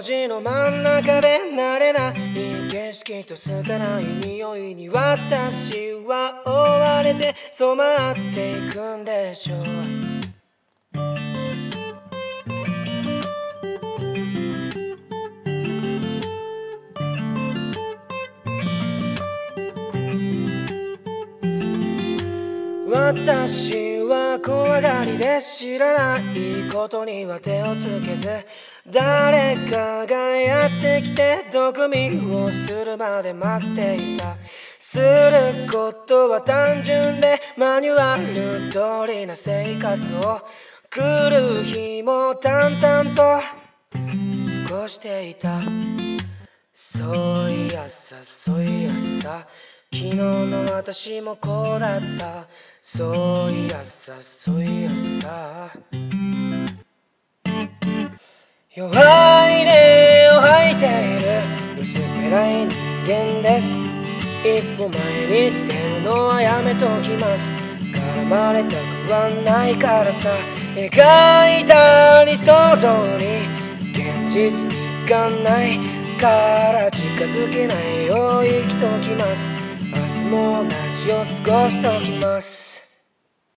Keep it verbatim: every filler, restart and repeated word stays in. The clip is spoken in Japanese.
路地の真ん中で慣れない景色と少ない匂いに私は追われて染まっていくんでしょう。私は怖がりで知らないことには手をつけず、誰かがやってきて毒味をするまで待っていた。することは単純でマニュアル通りな生活を来る日も淡々と過ごしていた。そういやさそういやさ昨日の私もこうだった。そういやさそういやさ弱い根を吐いている薄っぺらい人間です。一歩前に出るのはやめときます。絡まれたくはないからさ。描いた理想像に現実味がないから近づけないよう生きときます。明日も同じを過ごしときます。